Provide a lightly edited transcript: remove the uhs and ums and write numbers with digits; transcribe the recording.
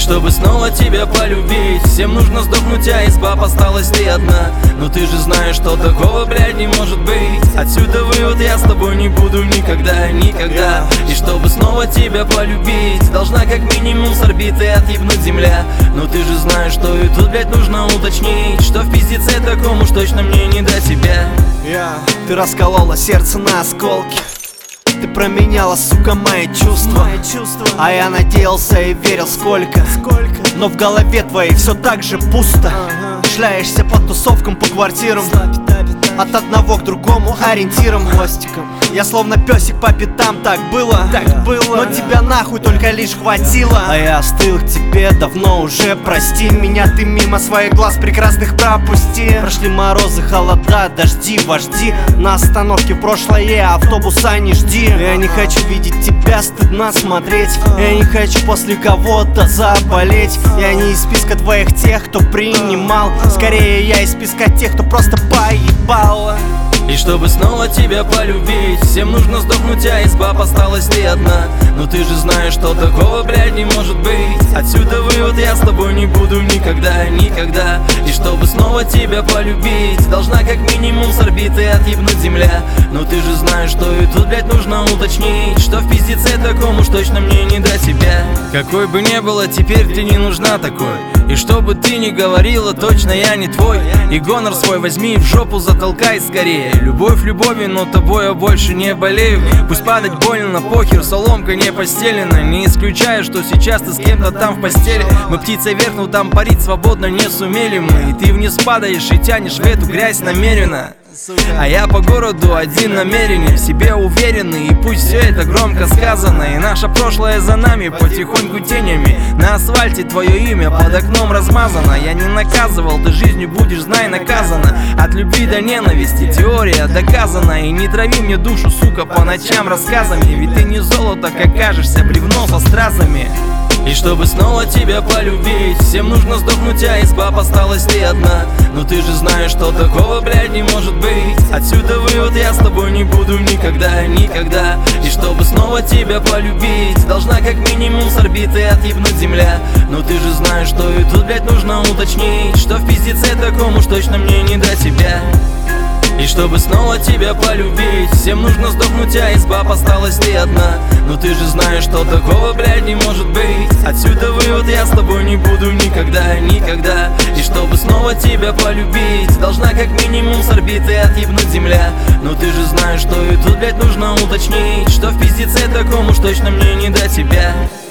чтобы снова тебя полюбить, всем нужно сдохнуть, а из баб осталась ты одна. Но ты же знаешь, что такого, блядь, не может быть. Отсюда вывод: я с тобой не буду никогда, никогда. И чтобы снова тебя полюбить, должна как минимум с орбиты отъебнуть земля. Но ты же знаешь, что и тут, блядь, нужно уточнить, что в пиздеце такому уж точно мне не до тебя. Ты расколола сердце на осколки, ты променяла, сука, мои чувства. А я надеялся и верил сколько. Но в голове твоей все так же пусто. Шляешься по тусовкам, по квартирам, от одного к другому ориентиром. Я словно песик по пятам, так было. Но тебя нахуй только лишь хватило. А я остыл к тебе давно уже, прости меня. Ты мимо своих глаз прекрасных пропусти. Прошли морозы, холода, дожди, вожди. На остановке в прошлое автобуса не жди. Я не хочу видеть тебя, стыдно смотреть. Я не хочу после кого-то заболеть. Я не из списка твоих тех, кто принимал. Скорее я из списка тех, кто просто поебал. И чтобы снова тебя полюбить, всем нужно сдохнуть, а из баб осталась ты одна. Но ты же знаешь, что такого, блядь, не может быть. Отсюда вывод: я с тобой не буду никогда, никогда. И чтобы снова тебя полюбить, должна как минимум с орбиты отъебнуть земля. Но ты же знаешь, что и тут, блядь, нужно уточнить, что в пиздеце такому уж точно мне не до тебя. Какой бы ни было, теперь ты не нужна такой. И что бы ты ни говорила, точно я не твой. И гонор свой возьми и в жопу затолкай скорее. Любовь любовью, но тобой я больше не болею. Пусть падать больно, похер, соломка не постелена. Не исключаю, что сейчас ты с кем-то там в постели. Мы птица вверх, но там парить свободно не сумели мы. И ты вниз падаешь и тянешь в эту грязь намеренно. А я по городу один намеренный, в себе уверенный. И пусть все это громко сказано, и наше прошлое за нами потихоньку тенями. На асфальте твое имя под окном размазано. Я не наказывал, ты жизнью будешь, знай, наказана. От любви до ненависти теория доказана. И не трави мне душу, сука, по ночам рассказами. Ведь ты не золото, как кажешься, бревно со стразами. И чтобы снова тебя полюбить, всем нужно сдохнуть, а из баб осталась ты одна. Но ты же знаешь, что такого, блядь, не может быть. Отсюда вывод: я с тобой не буду никогда, никогда. И чтобы снова тебя полюбить, должна как минимум с орбиты отъебнуть земля. Но ты же знаешь, что и тут, блядь, нужно уточнить, что в пиздеце такому уж точно мне не до тебя. И чтобы снова тебя полюбить, всем нужно сдохнуть, а из баб осталась ты одна. Но ты же знаешь, что такого, блядь, не может быть. Отсюда вывод: я с тобой не буду никогда, никогда. И чтобы снова тебя полюбить, должна как минимум с орбиты отъебнуть земля. Но ты же знаешь, что и тут, блядь, нужно уточнить, что в пиздеце такому уж точно мне не до тебя.